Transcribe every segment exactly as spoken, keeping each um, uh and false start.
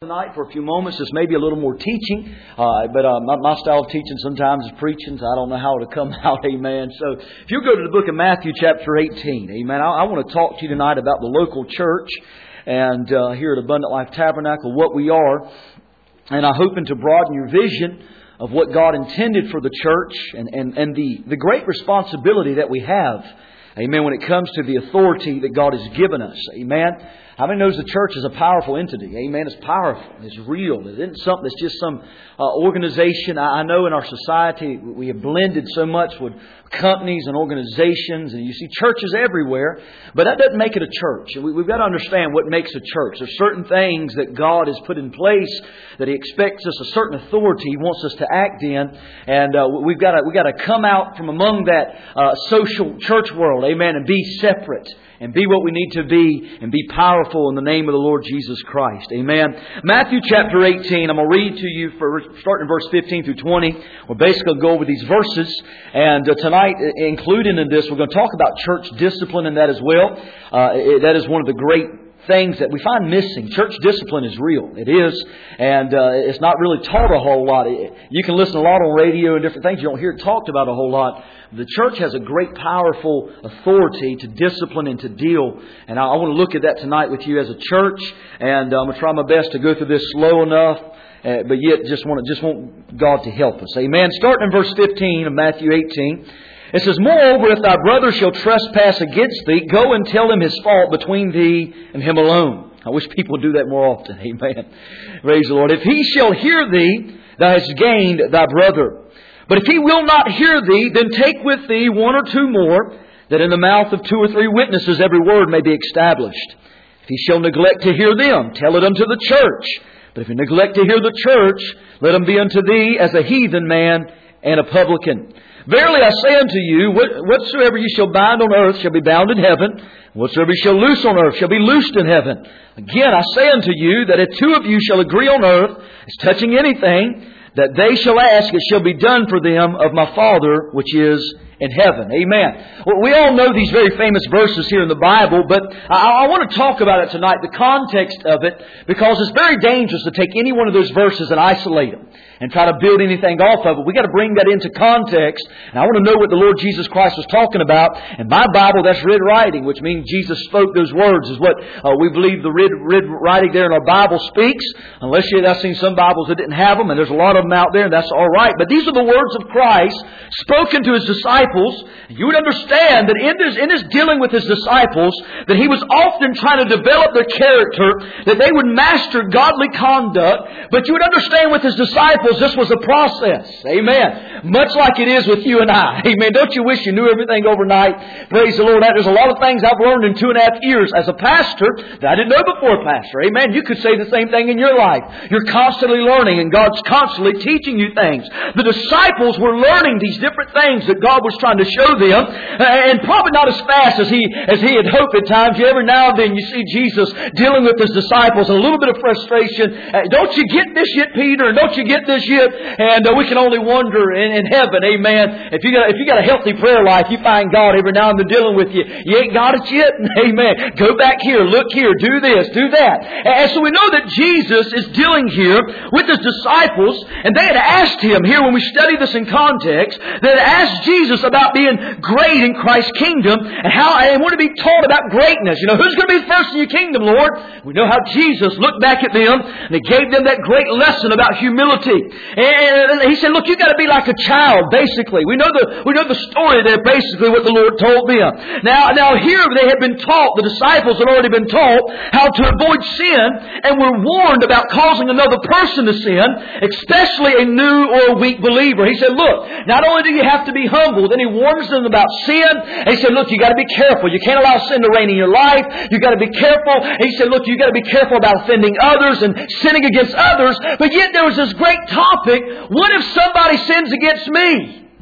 Tonight for a few moments. This may be a little more teaching, uh, but uh, my, my style of teaching sometimes is preaching, so I don't know how it'll come out, amen. So if you go to the book of Matthew chapter eighteen, amen, I, I want to talk to you tonight about the local church and uh, here at Abundant Life Tabernacle, what we are, and I'm hoping to broaden your vision of what God intended for the church and, and, and the, the great responsibility that we have, amen, when it comes to the authority that God has given us, amen. How many knows the church is a powerful entity? Amen. It's powerful. It's real. It isn't something that's just some uh, organization. I, I know in our society we have blended so much with companies and organizations, and you see churches everywhere, but that doesn't make it a church. We, we've got to understand what makes a church. There's certain things that God has put in place that He expects us, a certain authority He wants us to act in, and uh, we've got to we've got to come out from among that uh, social church world, amen, and be separate. And be what we need to be and be powerful in the name of the Lord Jesus Christ. Amen. Matthew chapter eighteen, I'm going to read to you for starting in verse fifteen through twenty. We're basically going to go over these verses. And uh, tonight, included in this, we're going to talk about church discipline and that as well. Uh, it, that is one of the great things that we find missing. Church discipline is real. It is. And uh, it's not really taught a whole lot. You can listen a lot on radio and different things. You don't hear it talked about a whole lot. The church has a great, powerful authority to discipline and to deal. And I, I want to look at that tonight with you as a church. And uh, I'm going to try my best to go through this slow enough. Uh, but yet just want to, just want God to help us. Amen. Starting in verse fifteen of Matthew eighteen. It says, "Moreover, if thy brother shall trespass against thee, go and tell him his fault between thee and him alone." I wish people would do that more often. Amen. Praise the Lord. "If he shall hear thee, thou hast gained thy brother. But if he will not hear thee, then take with thee one or two more, that in the mouth of two or three witnesses every word may be established. If he shall neglect to hear them, tell it unto the church. But if he neglect to hear the church, let him be unto thee as a heathen man and a publican. Verily I say unto you, whatsoever ye shall bind on earth shall be bound in heaven, and whatsoever ye shall loose on earth shall be loosed in heaven. Again I say unto you, that if two of you shall agree on earth as touching anything that they shall ask, it shall be done for them of my Father which is in heaven." Amen. Well, we all know these very famous verses here in the Bible, but I, I want to talk about it tonight, the context of it, because it's very dangerous to take any one of those verses and isolate them and try to build anything off of it. We've got to bring that into context. And I want to know what the Lord Jesus Christ was talking about. And my Bible, that's red writing, which means Jesus spoke those words, is what uh, we believe the red, red writing there in our Bible speaks. Unless you have seen some Bibles that didn't have them, and there's a lot of them out there, and that's all right. But these are the words of Christ spoken to His disciples. You would understand that in His, in His dealing with His disciples, that He was often trying to develop their character, that they would master godly conduct. But you would understand with His disciples, this was a process. Amen. Much like it is with you and I. Amen. Don't you wish you knew everything overnight? Praise the Lord. There's a lot of things I've learned in two and a half years as a pastor that I didn't know before a pastor. Amen. You could say the same thing in your life. You're constantly learning, and God's constantly teaching you things. The disciples were learning these different things that God was trying to show them, and probably not as fast as He as He had hoped at times. Every now and then you see Jesus dealing with His disciples, and a little bit of frustration. Don't you get this yet, Peter? And don't you get this yet? And uh, we can only wonder in, in heaven, amen. If you got if you got a healthy prayer life, you find God every now and then dealing with you. You ain't got it yet? Amen. Go back here, look here, do this, do that. And so we know that Jesus is dealing here with His disciples, and they had asked Him here when we study this in context, they had asked Jesus about being great in Christ's kingdom and how and want to be taught about greatness. You know, who's going to be first in your kingdom, Lord? We know how Jesus looked back at them and He gave them that great lesson about humility. And He said, look, you've got to be like a child, basically. We know the we know the story there, basically, what the Lord told them. Now, now here they had been taught, the disciples had already been taught how to avoid sin, and were warned about causing another person to sin, especially a new or a weak believer. He said, look, not only do you have to be humble, then He warns them about sin. And He said, look, you got to be careful. You can't allow sin to reign in your life. You got to be careful. And He said, look, you got to be careful about offending others and sinning against others. But yet there was this great topic, what if somebody sins against me?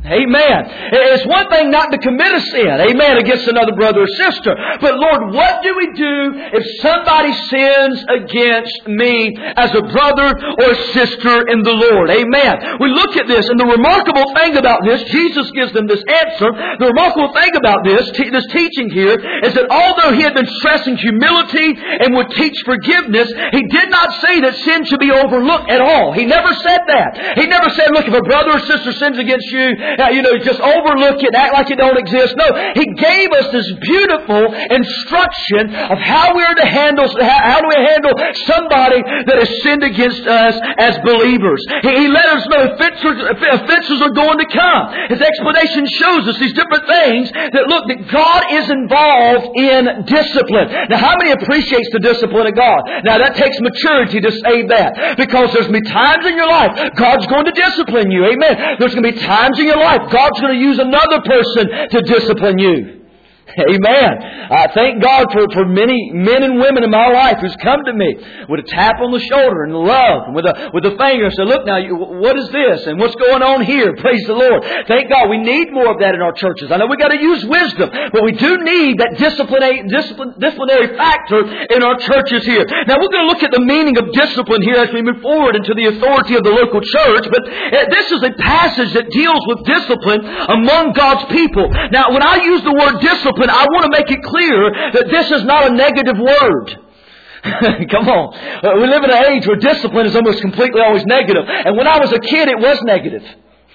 Amen. It's one thing not to commit a sin, amen, against another brother or sister. But Lord, what do we do if somebody sins against me as a brother or a sister in the Lord? Amen. We look at this, and the remarkable thing about this, Jesus gives them this answer. The remarkable thing about this, te- this teaching here, is that although He had been stressing humility and would teach forgiveness, He did not say that sin should be overlooked at all. He never said that. He never said, look, if a brother or sister sins against you, Uh, you know, just overlook it, act like it don't exist. No, He gave us this beautiful instruction of how we are to handle, how, how do we handle somebody that has sinned against us as believers. He, he let us know offenses, offenses are going to come. His explanation shows us these different things that look, that God is involved in discipline. Now, how many appreciates the discipline of God? Now, that takes maturity to say that, because there's going to be times in your life God's going to discipline you. Amen. There's going to be times in your life God's going to use another person to discipline you. Amen. I thank God for, for many men and women in my life who's come to me with a tap on the shoulder and love, and with a with a finger and say, look now, you, what is this? And what's going on here? Praise the Lord. Thank God. We need more of that in our churches. I know we got to use wisdom, but we do need that disciplinary, discipline, disciplinary factor in our churches here. Now we're going to look at the meaning of discipline here as we move forward into the authority of the local church, but this is a passage that deals with discipline among God's people. Now when I use the word discipline, I want to make it clear that this is not a negative word. Come on. We live in an age where discipline is almost completely always negative. And when I was a kid, it was negative.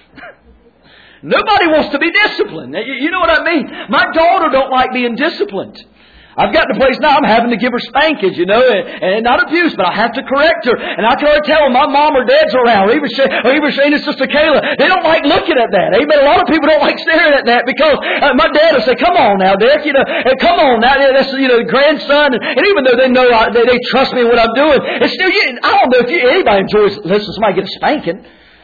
Nobody wants to be disciplined. You know what I mean? My daughter don't like being disciplined. I've gotten to a place now I'm having to give her spankings, you know, and, and not abuse, but I have to correct her. And I can already tell when my mom or dad's around, or even, or even Shane and Sister Kayla, they don't like looking at that. Amen. A lot of people don't like staring at that because uh, my dad will say, come on now, Derek, you know, hey, come on now, that's, you know, the grandson. And, and even though they know I, they, they trust me in what I'm doing, it's still, you, I don't know if you, anybody enjoys listening to somebody get a spanking.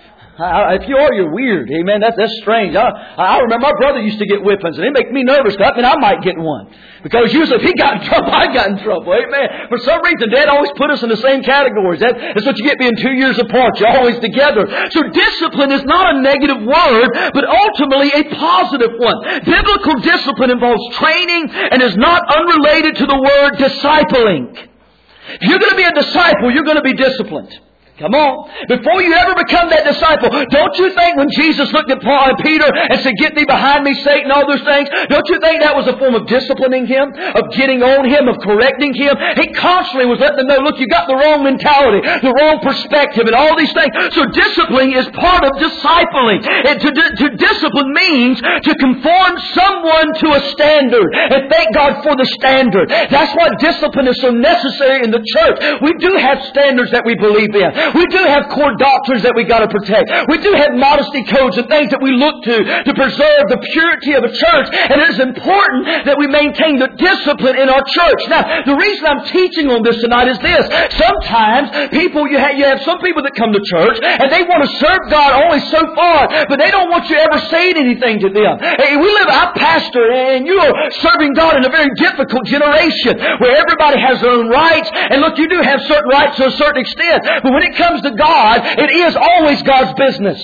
I, if you are, you're weird. Amen. That's, that's strange. I, I remember my brother used to get whippings, and it make me nervous. I mean, I might get one. Because usually if he got in trouble, I got in trouble. Amen. For some reason, Dad always put us in the same categories. That, that's what you get being two years apart. You're always together. So discipline is not a negative word, but ultimately a positive one. Biblical discipline involves training and is not unrelated to the word discipling. If you're going to be a disciple, you're going to be disciplined. Come on. Before you ever become that disciple, don't you think when Jesus looked at Paul and Peter and said, get thee behind me, Satan, all those things, don't you think that was a form of disciplining him, of getting on him, of correcting him? He constantly was letting them know, look, you got the wrong mentality, the wrong perspective, and all these things. So disciplining is part of discipling. And to, to discipline means to conform someone to a standard. And thank God for the standard. That's why discipline is so necessary in the church. We do have standards that we believe in. We do have core doctrines that we got to protect. We do have modesty codes and things that we look to to preserve the purity of a church. And it is important that we maintain the discipline in our church. Now, the reason I'm teaching on this tonight is this. Sometimes people, you have, you have some people that come to church and they want to serve God only so far, but they don't want you ever saying anything to them. Hey, we live, I pastor, and you are serving God in a very difficult generation where everybody has their own rights. And look, you do have certain rights to a certain extent, but when it comes to God, it is always God's business.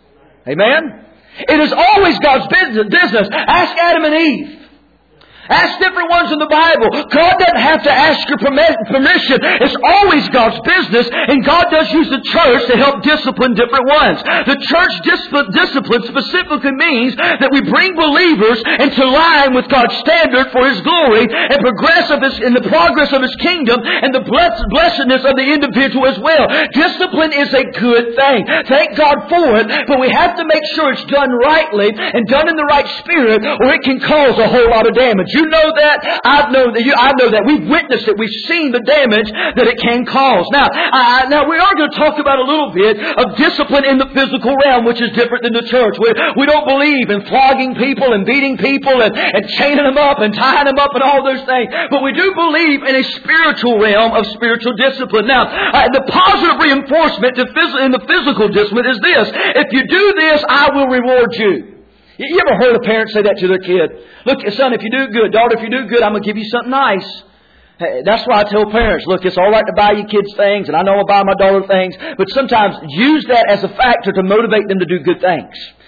Amen? It is always God's business. Ask Adam and Eve. Ask different ones in the Bible. God doesn't have to ask your permission. It's always God's business, and God does use the church to help discipline different ones. The church discipline specifically means that we bring believers into line with God's standard for His glory and progress of His, in the progress of His kingdom and the blessedness of the individual as well. Discipline is a good thing. Thank God for it, but we have to make sure it's done rightly and done in the right spirit, or it can cause a whole lot of damage. You know that. I know that. You, I know that. We've witnessed it. We've seen the damage that it can cause. Now, I, now we are going to talk about a little bit of discipline in the physical realm, which is different than the church. We, we don't believe in flogging people and beating people and, and chaining them up and tying them up and all those things. But we do believe in a spiritual realm of spiritual discipline. Now, uh, the positive reinforcement to phys- in the physical discipline is this. If you do this, I will reward you. You ever heard a parent say that to their kid? Look, son, if you do good, daughter, if you do good, I'm going to give you something nice. Hey, that's why I tell parents, look, it's all right to buy your kids things, and I know I'll buy my daughter things, but sometimes use that as a factor to motivate them to do good things.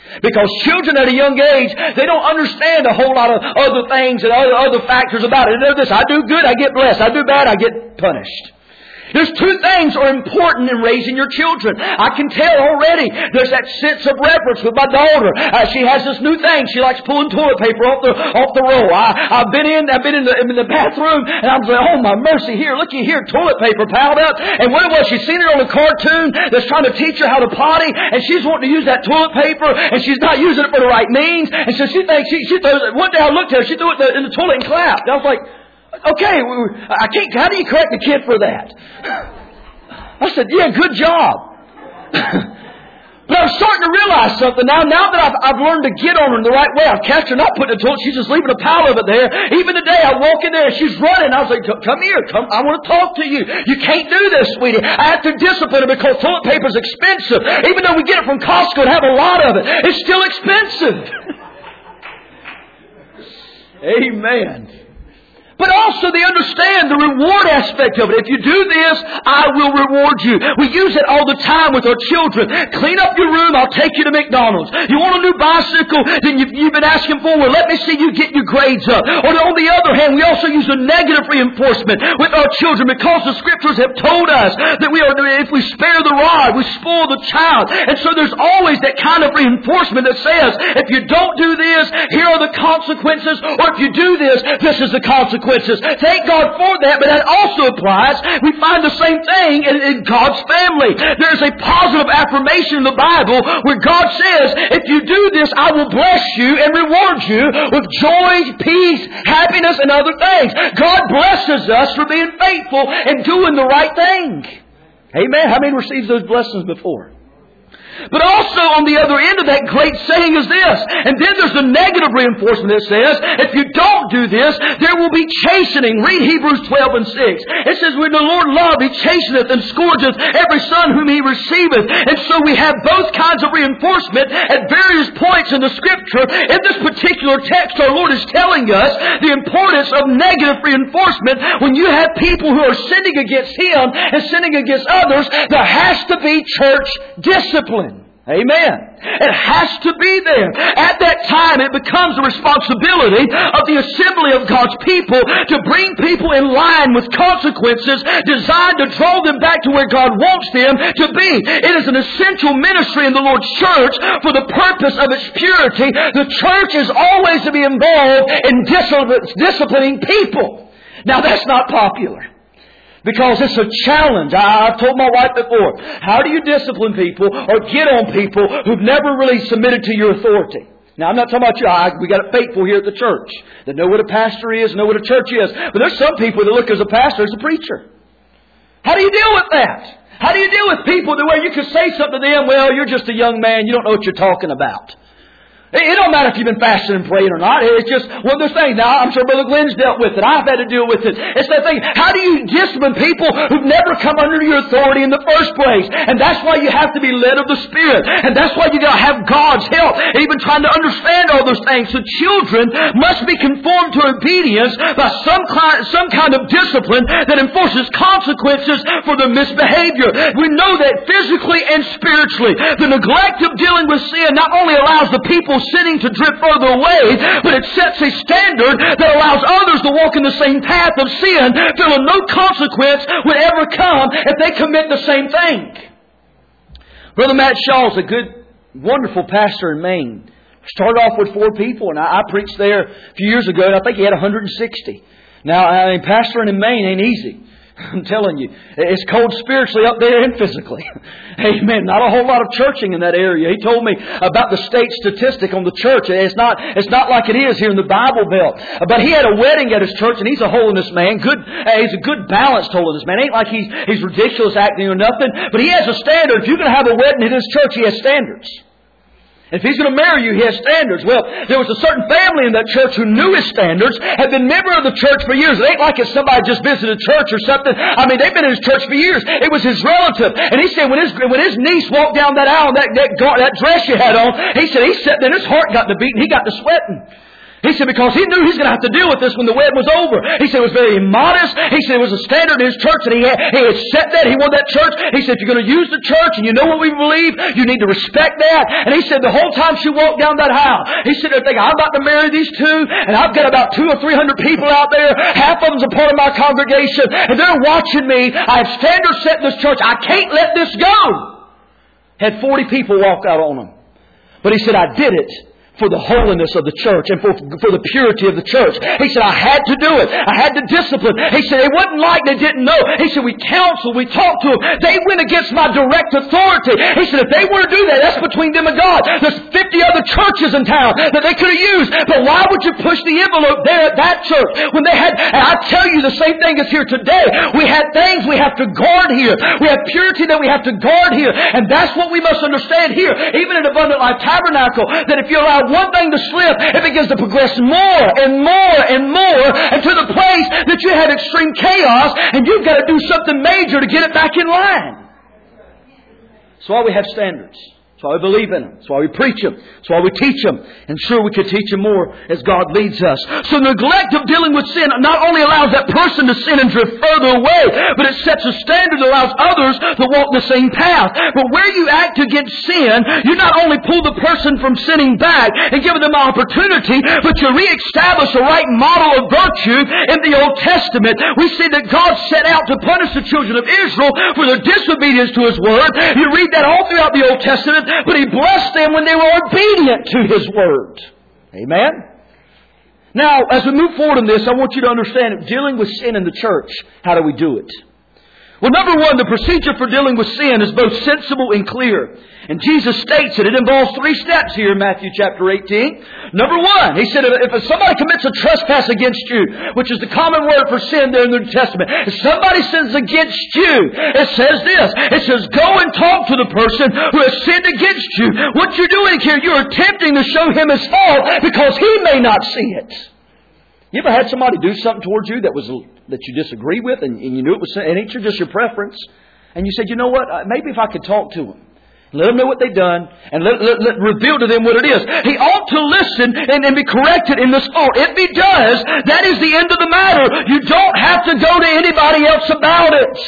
Because children at a young age, they don't understand a whole lot of other things and other, other factors about it. They know this, I do good, I get blessed. I do bad, I get punished. There's two things are important in raising your children. I can tell already there's that sense of reverence with my daughter. Uh, she has this new thing. She likes pulling toilet paper off the off the roll. I, I've been in I've been in the, in the bathroom and I'm like, oh my mercy, here, looky here, toilet paper piled up. And what it was, she's seen it on a cartoon that's trying to teach her how to potty, and she's wanting to use that toilet paper, and she's not using it for the right means. And so she thinks she she throws it. One day I looked at her, she threw it in the, in the toilet and clapped. I was like, okay, I can't. How do you correct the kid for that? I said, yeah, good job. But I'm starting to realize something now. Now that I've, I've learned to get on her in the right way, I've catched her not putting it in the toilet. She's just leaving a pile of it there. Even today, I walk in there and she's running. I was like, come here. Come. I want to talk to you. You can't do this, sweetie. I have to discipline her because toilet paper is expensive. Even though we get it from Costco and have a lot of it, it's still expensive. Amen. But also they understand the reward aspect of it. If you do this, I will reward you. We use it all the time with our children. Clean up your room, I'll take you to McDonald's. You want a new bicycle, then you've, you've been asking for, well, let me see you get your grades up. Or on the other hand, we also use a negative reinforcement with our children because the Scriptures have told us that we are, if we spare the rod, we spoil the child. And so there's always that kind of reinforcement that says, if you don't do this, here are the consequences. Or if you do this, this is the consequence. Thank God for that, but that also applies. We find the same thing in, in God's family. There's a positive affirmation in the Bible where God says, if you do this, I will bless you and reward you with joy, peace, happiness, and other things. God blesses us for being faithful and doing the right thing. Amen. How many received those blessings before? But also on the other end of that great saying is this. And then there's a negative reinforcement that says, if you don't do this, there will be chastening. Read Hebrews twelve and six. It says, when the Lord loveth, He chasteneth and scourgeth every son whom He receiveth. And so we have both kinds of reinforcement at various points in the Scripture. In this particular text, our Lord is telling us the importance of negative reinforcement. When you have people who are sinning against Him and sinning against others, there has to be church discipline. Amen. It has to be there. At that time, it becomes the responsibility of the assembly of God's people to bring people in line with consequences designed to draw them back to where God wants them to be. It is an essential ministry in the Lord's church for the purpose of its purity. The church is always to be involved in disciplining people. Now, that's not popular. Because it's a challenge. I, I've told my wife before, how do you discipline people or get on people who've never really submitted to your authority? Now, I'm not talking about you. I, we got it faithful here at the church that know what a pastor is, know what a church is. But there's some people that look as a pastor as a preacher. How do you deal with that? How do you deal with people the way you can say something to them, well, you're just a young man, you don't know what you're talking about. It don't matter if you've been fasting and praying or not. It's just one of those things. Now, I'm sure Brother Glenn's dealt with it. I've had to deal with it. It's that thing. How do you discipline people who've never come under your authority in the first place? And that's why you have to be led of the Spirit. And that's why you got to have God's help. Even trying to understand all those things. So children must be conformed to obedience by some kind, some kind of discipline that enforces consequences for their misbehavior. We know that physically and spiritually, the neglect of dealing with sin not only allows the people sinning to drift further away, but it sets a standard that allows others to walk in the same path of sin, feeling no consequence would ever come if they commit the same thing. Brother Matt Shaw is a good, wonderful pastor in Maine. Started off with four people, and I, I preached there a few years ago, and I think he had one hundred sixty. Now, I mean, pastoring in Maine ain't easy. I'm telling you, it's cold spiritually up there and physically. Amen. Not a whole lot of churching in that area. He told me about the state statistic on the church. It's not, it's not like it is here in the Bible Belt. But he had a wedding at his church, and he's a holiness man. Good, uh, he's a good balanced holiness man. Ain't like he's, he's ridiculous acting or nothing. But he has a standard. If you're going to have a wedding in his church, he has standards. If he's going to marry you, he has standards. Well, there was a certain family in that church who knew his standards, had been member of the church for years. It ain't like it's somebody just visited church or something. I mean, they've been in his church for years. It was his relative. And he said when his when his niece walked down that aisle, that, that, that dress she had on, he said he sat there and his heart got to beating. He got to sweating. He said because he knew he's going to have to deal with this when the wedding was over. He said it was very modest. He said it was a standard in his church and he had, he had set that. He wanted that church. He said if you're going to use the church and you know what we believe, you need to respect that. And he said the whole time she walked down that aisle, he said they're thinking, I'm about to marry these two and I've got about two or three hundred people out there. Half of them's a part of my congregation and they're watching me. I have standards set in this church. I can't let this go. Had forty people walk out on him. But he said I did it for the holiness of the church and for, for the purity of the church. He said, I had to do it. I had to discipline. He said, it wasn't like they didn't know. He said, we counseled, we talked to them. They went against my direct authority. He said, if they were to do that, that's between them and God. There's fifty other churches in town that they could have used. But why would you push the envelope there at that church when they had, and I tell you the same thing is here today. We had things we have to guard here. We have purity that we have to guard here. And that's what we must understand here, even in Abundant Life Tabernacle, that if you allow one thing to slip, it begins to progress more and more and more and to the place that you have extreme chaos and you've got to do something major to get it back in line. That's why we have standards. That's why we believe in them. That's why we preach them. That's why we teach them. And sure, we could teach them more as God leads us. So neglect of dealing with sin not only allows that person to sin and drift further away, but it sets a standard that allows others to walk the same path. But where you act against sin, you not only pull the person from sinning back and give them an opportunity, but you reestablish a right model of virtue in the Old Testament. We see that God set out to punish the children of Israel for their disobedience to His Word. You read that all throughout the Old Testament. But He blessed them when they were obedient to His Word. Amen? Now, as we move forward in this, I want you to understand dealing with sin in the church. How do we do it? Well, number one, the procedure for dealing with sin is both sensible and clear. And Jesus states it. It involves three steps here in Matthew chapter eighteen. Number one, He said, if somebody commits a trespass against you, which is the common word for sin there in the New Testament, if somebody sins against you, it says this. It says, go and talk to the person who has sinned against you. What you're doing here, you're attempting to show him his fault because he may not see it. You ever had somebody do something towards you that was that you disagree with and, and you knew it was, and it's just your preference, and you said, you know what, maybe if I could talk to them, let them know what they've done, and let, let, let reveal to them what it is. He ought to listen and, and be corrected in this fault. If he does, that is the end of the matter. You don't have to go to anybody else about it.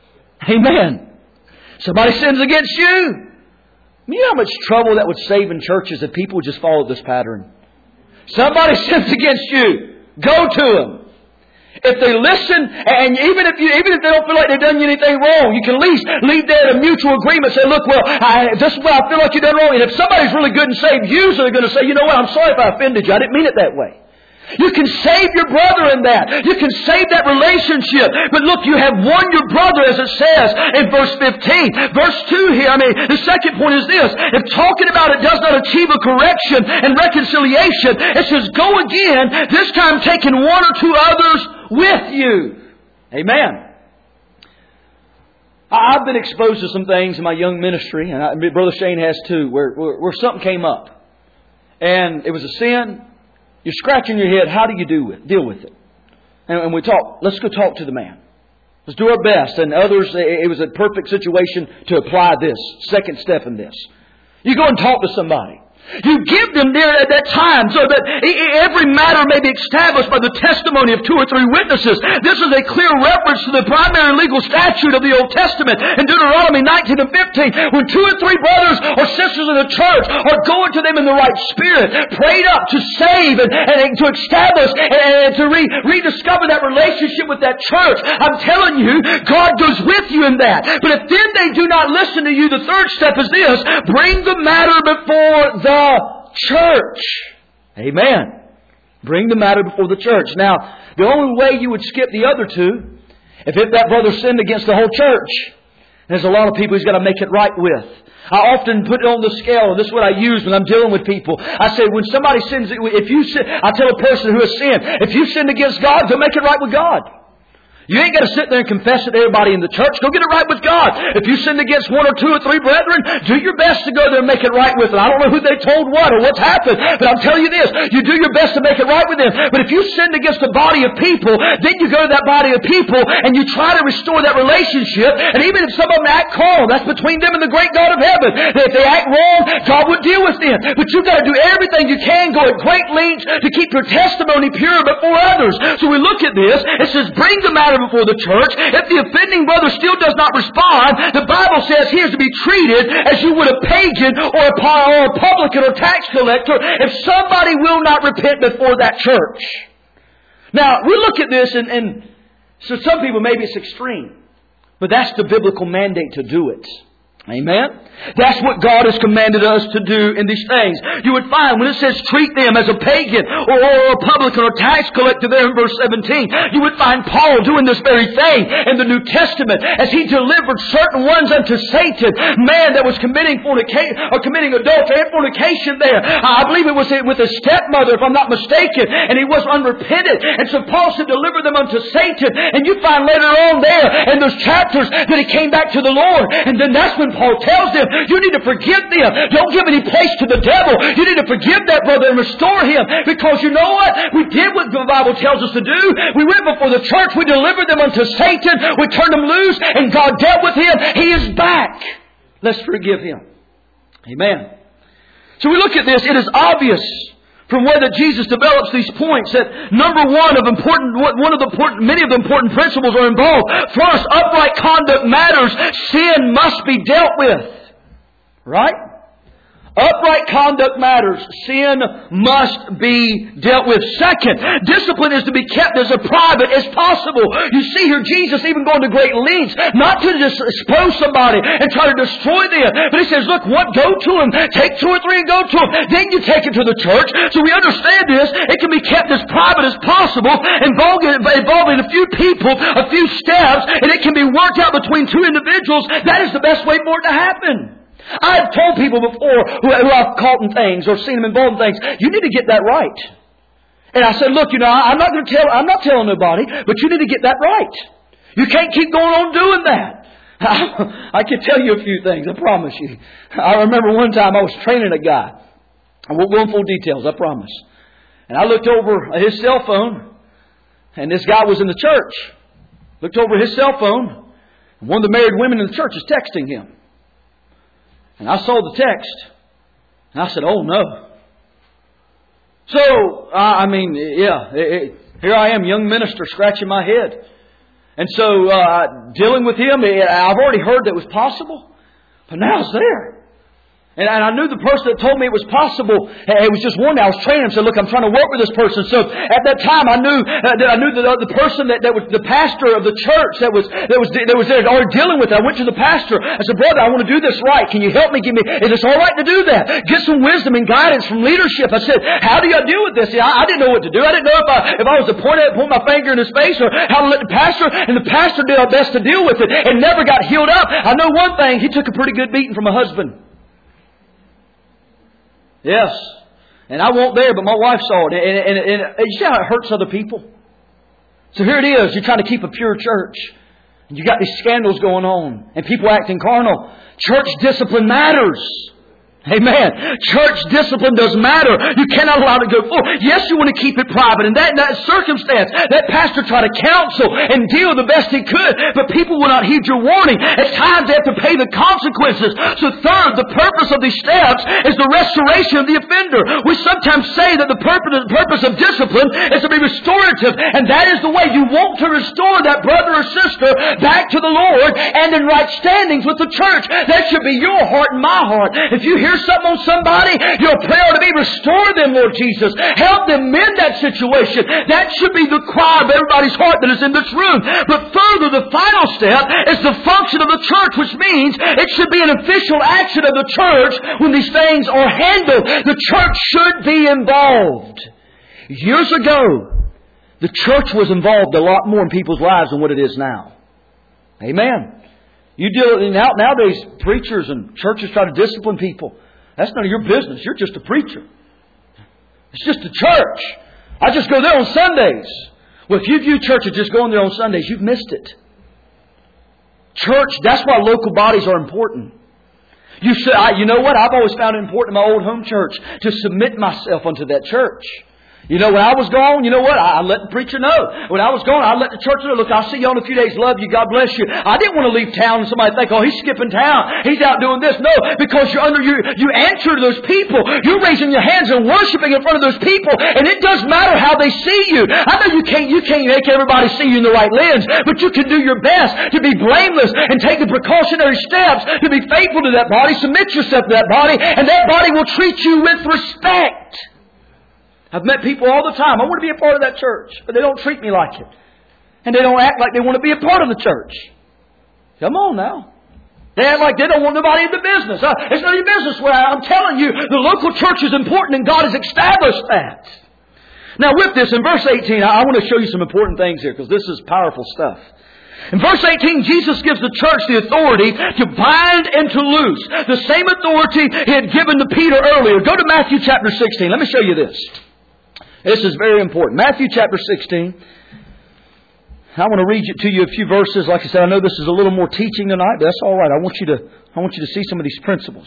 Amen. Somebody sins against you. You know how much trouble that would save in churches if people just followed this pattern? Somebody sins against you. Go to them. If they listen, and even if you, even if they don't feel like they've done you anything wrong, you can at least leave there in a mutual agreement. Say, look, well, I, this is what I feel like you've done wrong. And if somebody's really good and saved, usually they're going to say, you know what, I'm sorry if I offended you. I didn't mean it that way. You can save your brother in that. You can save that relationship. But look, you have won your brother, as it says in verse fifteen. Verse two here, I mean, the second point is this. If talking about it does not achieve a correction and reconciliation, it says, go again, this time taking one or two others with you. Amen. I've been exposed to some things in my young ministry, and I, Brother Shane has too, where, where, where something came up. And it was a sin. You're scratching your head. How do you do it? Deal with it? And, and we talk. Let's go talk to the man. Let's do our best. And others, it was a perfect situation to apply this. Second step in this. You go and talk to somebody. You give them there at that time so that every matter may be established by the testimony of two or three witnesses. This is a clear reference to the primary legal statute of the Old Testament in Deuteronomy nineteen and fifteen. When two or three brothers or sisters in the church are going to them in the right spirit, prayed up to save and, and to establish and to re, rediscover that relationship with that church, I'm telling you, God goes with you in that. But if then they do not listen to you, the third step is this. Bring the matter before the church. Amen. Bring the matter before the church. Now, the only way you would skip the other two, if, if that brother sinned against the whole church, there's a lot of people he's got to make it right with. I often put it on the scale, and this is what I use when I'm dealing with people. I say, when somebody sins, if you sin, I tell a person who has sinned, if you sinned against God, go make it right with God. You ain't got to sit there and confess it to everybody in the church. Go get it right with God. If you sinned against one or two or three brethren, do your best to go there and make it right with them. I don't know who they told what or what's happened, but I'm telling you this. You do your best to make it right with them. But if you sinned against a body of people, then you go to that body of people and you try to restore that relationship. And even if some of them act calm, that's between them and the great God of heaven. If they act wrong, God would deal with them. But you've got to do everything you can, go at great lengths to keep your testimony pure before others. So we look at this. It says, bring the matter before the church. If the offending brother still does not respond, the Bible says he is to be treated as you would a pagan or a, or a publican or tax collector if somebody will not repent before that church. Now, we look at this and, and so some people, maybe it's extreme, but that's the biblical mandate to do it. Amen? That's what God has commanded us to do in these things. You would find when it says treat them as a pagan or, or a publican or tax collector there in verse seventeen, you would find Paul doing this very thing in the New Testament as he delivered certain ones unto Satan. Man that was committing fornication or committing adultery and fornication there. I believe it was with his stepmother, if I'm not mistaken, and he was unrepentant. And so Paul said deliver them unto Satan. And you find later on there in those chapters that he came back to the Lord. And then that's when Paul tells them, you need to forgive them. Don't give any place to the devil. You need to forgive that brother and restore him. Because you know what? We did what the Bible tells us to do. We went before the church. We delivered them unto Satan. We turned him loose. And God dealt with him. He is back. Let's forgive him. Amen. So we look at this. It is obvious from where that Jesus develops these points that number one of important, one of the important, many of the important principles are involved. First, upright conduct matters. Sin must be dealt with. Right? Upright conduct matters. Sin must be dealt with. Second, discipline is to be kept as private as possible. You see here Jesus even going to great lengths not to just expose somebody and try to destroy them. But He says, look, what? Go to them. Take two or three and go to them. Then you take it to the church. So we understand this. It can be kept as private as possible, involving, involving a few people, a few steps, and it can be worked out between two individuals. That is the best way for it to happen. I've told people before who, who I've caught in things or seen them involved in things, you need to get that right. And I said, look, you know, I'm not going to tell, I'm not telling nobody, but you need to get that right. You can't keep going on doing that. I, I can tell you a few things, I promise you. I remember one time I was training a guy. I won't go into full details, I promise. And I looked over at his cell phone, and this guy was in the church. Looked over at his cell phone, and one of the married women in the church is texting him. And I saw the text, and I said, oh no. So, uh, I mean, yeah, it, it, here I am, young minister, scratching my head. And so, uh, dealing with him, I've already heard that it was possible, but now it's there. And, and I knew the person that told me it was possible. It was just one day I was training him. Said, "Look, I'm trying to work with this person." So at that time, I knew uh, that I knew that uh, the person that, that was the pastor of the church that was that was that was there already dealing with it. I went to the pastor. I said, "Brother, I want to do this right. Can you help me? Give me. Is this all right to do that? Get some wisdom and guidance from leadership." I said, "How do I deal with this?" See, I, I didn't know what to do. I didn't know if I if I was to point at point my finger in his face or how to let the pastor. And the pastor did our best to deal with it and never got healed up. I know one thing: he took a pretty good beating from a husband. Yes. And I wasn't there, but my wife saw it. And, and, and, and you see how it hurts other people? So here it is. You're trying to keep a pure church. And you got these scandals going on. And people acting carnal. Church discipline matters. Amen. Church discipline does matter. You cannot allow it to go forward. Yes, you want to keep it private. In that, in that circumstance, that pastor tried to counsel and deal the best he could. But people will not heed your warning. At times they have to pay the consequences. So third, the purpose of these steps is the restoration of the offender. We sometimes say that the purpose, the purpose of discipline is to be restorative. And that is the way you want to restore that brother or sister back to the Lord and in right standings with the church. That should be your heart and my heart. If you hear something on somebody, your prayer to be restore them, Lord Jesus. Help them mend that situation. That should be the cry of everybody's heart that is in this room. But further, the final step is the function of the church, which means it should be an official action of the church when these things are handled. The church should be involved. Years ago, the church was involved a lot more in people's lives than what it is now. Amen. You deal now nowadays, preachers and churches try to discipline people. That's none of your business. You're just a preacher. It's just a church. I just go there on Sundays. Well, if you view church as just going there on Sundays, you've missed it. Church, that's why local bodies are important. You should, I, you know what? I've always found it important in my old home church to submit myself unto that church. You know, when I was gone, you know what? I, I let the preacher know. When I was gone, I let the church know, look, I'll see you in a few days. Love you. God bless you. I didn't want to leave town and somebody think, oh, he's skipping town. He's out doing this. No, because you're under, you, you answer to those people. You're raising your hands and worshiping in front of those people. And it doesn't matter how they see you. I know you can't, you can't make everybody see you in the right lens, but you can do your best to be blameless and take the precautionary steps to be faithful to that body, submit yourself to that body, and that body will treat you with respect. I've met people all the time. I want to be a part of that church, but they don't treat me like it. And they don't act like they want to be a part of the church. Come on now. They act like they don't want nobody in the business. Uh, it's none of your business. Well, I'm telling you, the local church is important and God has established that. Now with this, in verse eighteen, I, I want to show you some important things here because this is powerful stuff. In verse eighteen, Jesus gives the church the authority to bind and to loose. The same authority He had given to Peter earlier. Go to Matthew chapter sixteen. Let me show you this. This is very important. Matthew chapter sixteen. I want to read to you a few verses. Like I said, I know this is a little more teaching tonight, but that's all right. I want you to, I want you to see some of these principles.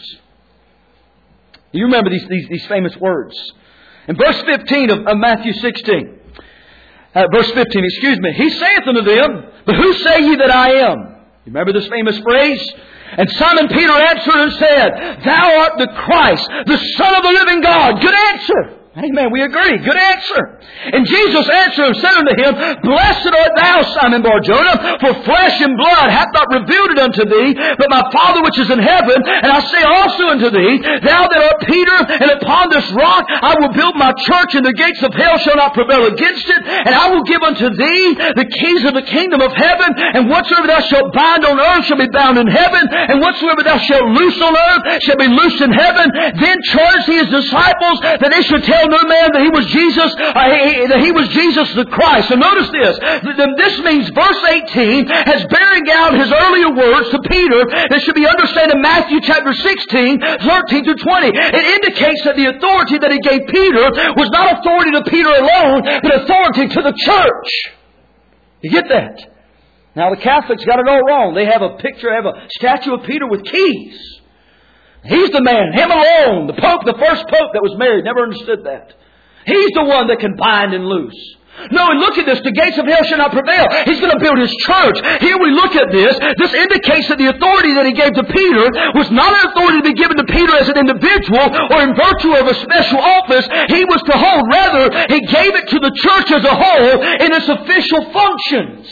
You remember these, these, these famous words. In verse fifteen of, of Matthew sixteen. Uh, verse fifteen, excuse me. He saith unto them, but who say ye that I am? You remember this famous phrase? And Simon Peter answered and said, Thou art the Christ, the Son of the living God. Good answer. Amen. We agree. Good answer. And Jesus answered and said unto him, Blessed art thou, Simon Bar-Jonah, for flesh and blood hath not revealed it unto thee, but my Father which is in heaven. And I say also unto thee, Thou that art Peter, and upon this rock I will build my church, and the gates of hell shall not prevail against it. And I will give unto thee the keys of the kingdom of heaven. And whatsoever thou shalt bind on earth shall be bound in heaven. And whatsoever thou shalt loose on earth shall be loosed in heaven. Then charged he his disciples that they should tell no man that he was Jesus, uh, he, that he was Jesus the Christ. So notice this. This means verse eighteen has bearing out his earlier words to Peter that should be understood in Matthew chapter sixteen, thirteen through twenty. It indicates that the authority that he gave Peter was not authority to Peter alone, but authority to the church. You get that? Now the Catholics got it all wrong. They have a picture, have a statue of Peter with keys. He's the man, him alone. The Pope, the first Pope that was married, never understood that. He's the one that can bind and loose. No, and look at this. The gates of hell shall not prevail. He's going to build His church. Here we look at this. This indicates that the authority that He gave to Peter was not an authority to be given to Peter as an individual or in virtue of a special office he was to hold. Rather, He gave it to the church as a whole in its official functions.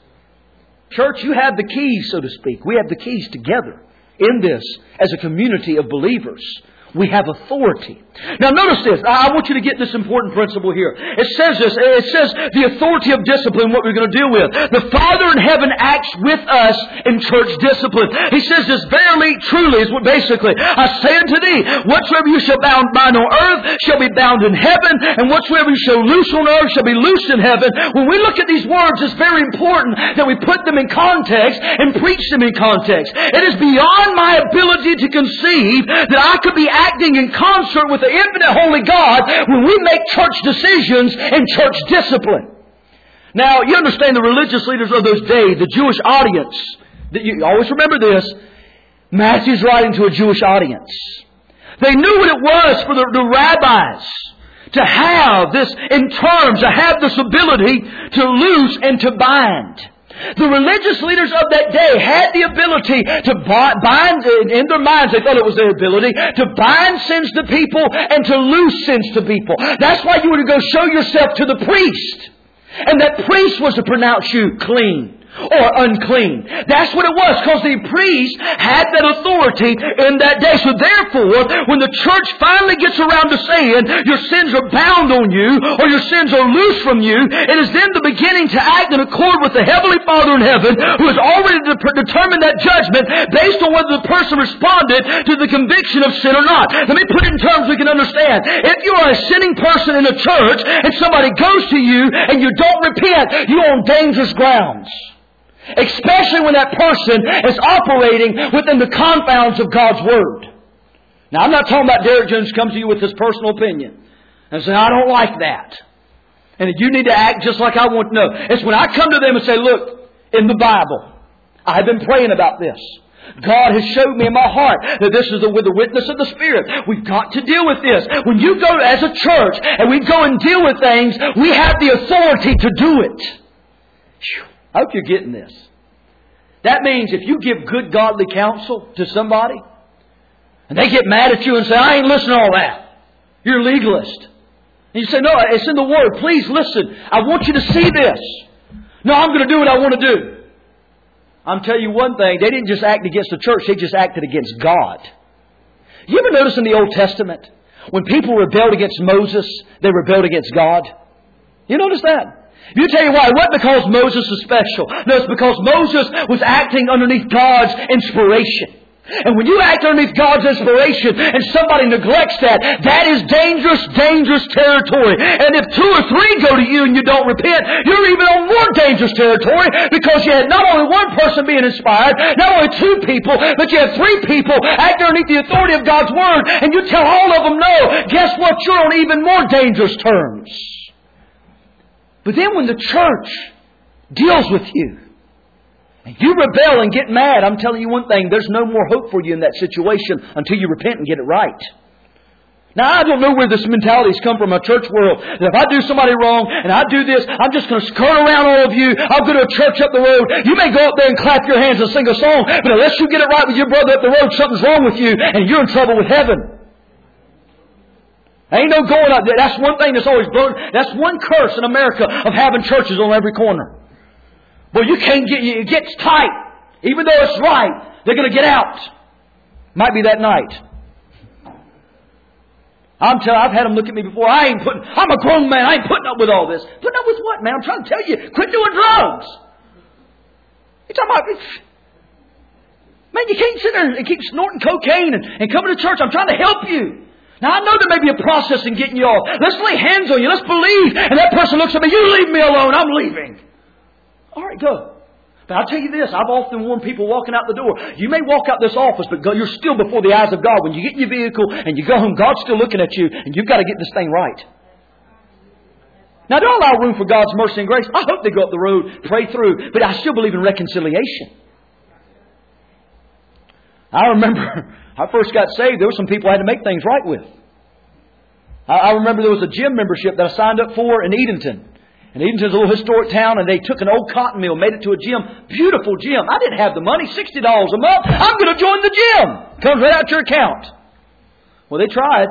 Church, you have the keys, so to speak. We have the keys together. In this, as a community of believers, we have authority. Now notice this. I want you to get this important principle here. It says this. It says the authority of discipline, what we're going to deal with. The Father in heaven acts with us in church discipline. He says this, verily, truly, is what basically, I say unto thee, whatsoever you shall bound bind on earth shall be bound in heaven, and whatsoever you shall loose on earth shall be loosed in heaven. When we look at these words, it's very important that we put them in context and preach them in context. It is beyond my ability to conceive that I could be acting in concert with the infinite holy God when we make church decisions and church discipline. Now, you understand the religious leaders of those days, the Jewish audience. You always remember this. Matthew's writing to a Jewish audience. They knew what it was for the, the rabbis to have this in terms, to have this ability to loose and to bind. The religious leaders of that day had the ability to bind, in their minds they thought it was their ability, to bind sins to people and to loose sins to people. That's why you were to go show yourself to the priest. And that priest was to pronounce you clean or unclean. That's what it was, because the priest had that authority in that day. So therefore, when the church finally gets around to saying your sins are bound on you or your sins are loose from you, it is then the beginning to act in accord with the Heavenly Father in heaven, who has already de- determined that judgment based on whether the person responded to the conviction of sin or not. Let me put it in terms we can understand. If you are a sinning person in a church and somebody goes to you and you don't repent, you're on dangerous grounds. Especially when that person is operating within the confounds of God's Word. Now, I'm not talking about Derek Jones comes to you with his personal opinion and say, I don't like that. And you need to act just like I want to know. It's when I come to them and say, look, in the Bible, I've been praying about this. God has showed me in my heart that this is the, with the witness of the Spirit. We've got to deal with this. When you go as a church and we go and deal with things, we have the authority to do it. Whew. I hope you're getting this. That means if you give good godly counsel to somebody and they get mad at you and say, I ain't listening to all that. You're a legalist. And you say, no, it's in the Word. Please listen. I want you to see this. No, I'm going to do what I want to do. I'm telling you one thing. They didn't just act against the church. They just acted against God. You ever notice in the Old Testament, when people rebelled against Moses, they rebelled against God? You notice that? You tell you why. It wasn't because Moses was special. No, it's because Moses was acting underneath God's inspiration. And when you act underneath God's inspiration and somebody neglects that, that is dangerous, dangerous territory. And if two or three go to you and you don't repent, you're even on more dangerous territory, because you had not only one person being inspired, not only two people, but you have three people acting underneath the authority of God's Word, and you tell all of them no. Guess what? You're on even more dangerous terms. But then when the church deals with you, and you rebel and get mad, I'm telling you one thing, there's no more hope for you in that situation until you repent and get it right. Now, I don't know where this mentality has come from in a church world, that if I do somebody wrong and I do this, I'm just going to skirt around all of you. I'll go to a church up the road. You may go up there and clap your hands and sing a song, but unless you get it right with your brother up the road, something's wrong with you and you're in trouble with heaven. Ain't no going up there. That's one thing that's always blown. That's one curse in America of having churches on every corner. Well, you can't get, it gets tight. Even though it's right, they're going to get out. Might be that night. I'm telling I've had them look at me before. I ain't putting, I'm a grown man. I ain't putting up with all this. Putting up with what, man? I'm trying to tell you. Quit doing drugs. You're talking about, man, you can't sit there and keep snorting cocaine and, and coming to church. I'm trying to help you. Now, I know there may be a process in getting you off. Let's lay hands on you. Let's believe. And that person looks at me. You leave me alone. I'm leaving. All right, go. But I'll tell you this. I've often warned people walking out the door. You may walk out this office, but you're still before the eyes of God. When you get in your vehicle and you go home, God's still looking at you, and you've got to get this thing right. Now, don't allow room for God's mercy and grace. I hope they go up the road, pray through, but I still believe in reconciliation. I remember I first got saved, there were some people I had to make things right with. I, I remember there was a gym membership that I signed up for in Edenton. And Edenton's a little historic town, and they took an old cotton mill, made it to a gym. Beautiful gym. I didn't have the money, sixty dollars a month. I'm going to join the gym. Comes right out your account. Well, they tried.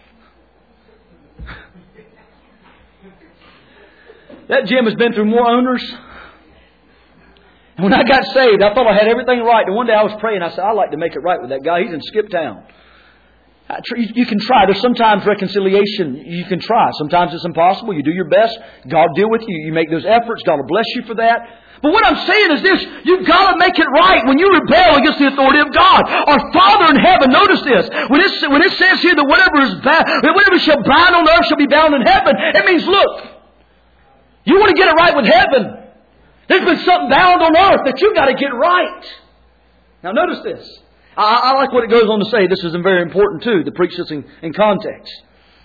That gym has been through more owners. And when I got saved, I thought I had everything right. And one day I was praying. I said, I'd like to make it right with that guy. He's in Skip Town. You can try. There's sometimes reconciliation. You can try. Sometimes it's impossible. You do your best. God will deal with you. You make those efforts. God will bless you for that. But what I'm saying is this. You've got to make it right when you rebel against the authority of God. Our Father in heaven, notice this. When it, when it says here that whatever is bound, whatever shall bind on earth shall be bound in heaven, it means, look, you want to get it right with heaven. There's been something bound on earth that you've got to get right. Now notice this. I, I like what it goes on to say. This is very important too, to preach this in, in context.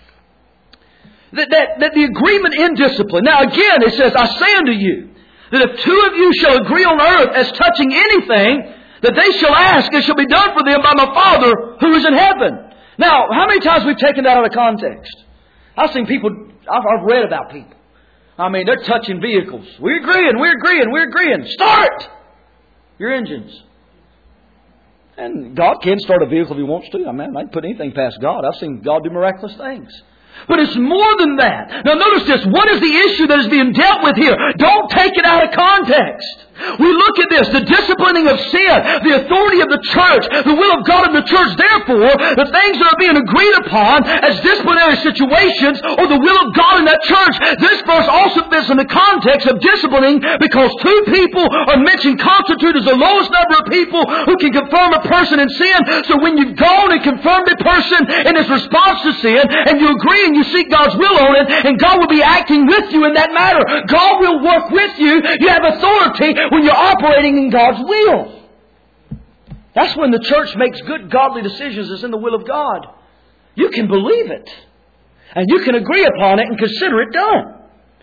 That, that, that the agreement in discipline. Now again, it says, I say unto you, that if two of you shall agree on earth as touching anything, that they shall ask, it shall be done for them by my Father who is in heaven. Now, how many times we've taken that out of context? I've seen people, I've, I've read about people. I mean, they're touching vehicles. We're agreeing, we're agreeing, we're agreeing. Start your engines. And God can start a vehicle if He wants to. I mean, I can put anything past God. I've seen God do miraculous things. But it's more than that. Now notice this. What is the issue that is being dealt with here? Don't take it out of context. We look at this, the disciplining of sin, the authority of the church, the will of God in the church. Therefore, the things that are being agreed upon as disciplinary situations or the will of God in that church, this verse also fits in the context of disciplining because two people are mentioned constitute as the lowest number of people who can confirm a person in sin. So when you've gone and confirmed a person in his response to sin and you agree and you seek God's will on it, and God will be acting with you in that matter. God will work with you. You have authority when you're operating in God's will. That's when the church makes good godly decisions as in the will of God. You can believe it. And you can agree upon it and consider it done.